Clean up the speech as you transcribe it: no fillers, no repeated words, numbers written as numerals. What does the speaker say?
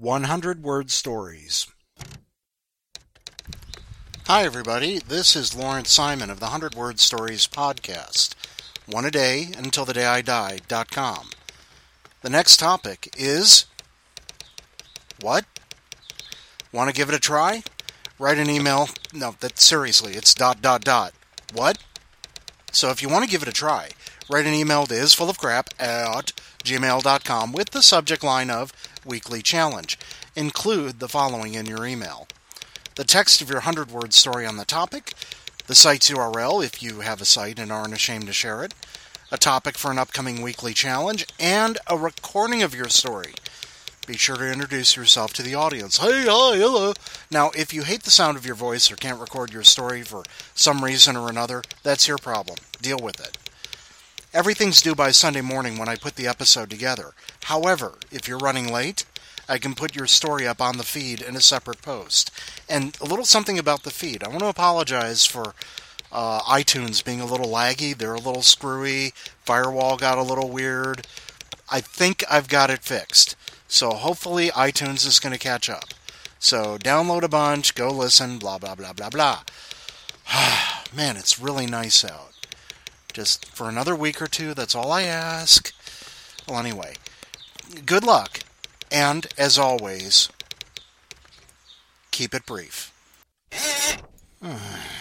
100-word stories. Hi, everybody. This is Lawrence Simon of the 100-word stories podcast. One a day until the day I die.com. The next topic is... What? Want to give it a try? Write an email. No, seriously, it's ... What? So if you want to give it a try, write an email to isfullofcrap@gmail.com with the subject line of Weekly Challenge. Include the following in your email: the text of your 100-word story on the topic, the site's URL if you have a site and aren't ashamed to share it, a topic for an upcoming weekly challenge, and a recording of your story. Be sure to introduce yourself to the audience. Hey, hi, hello. Now, if you hate the sound of your voice or can't record your story for some reason or another, that's your problem. Deal with it. Everything's due by Sunday morning when I put the episode together. However, if you're running late, I can put your story up on the feed in a separate post. And a little something about the feed. I want to apologize for iTunes being a little laggy. They're a little screwy. Firewall got a little weird. I think I've got it fixed. So hopefully iTunes is going to catch up. So download a bunch, go listen, blah, blah, blah, blah, blah. Man, it's really nice out. Just for another week or two, that's all I ask. Well, anyway, good luck. And, as always, keep it brief.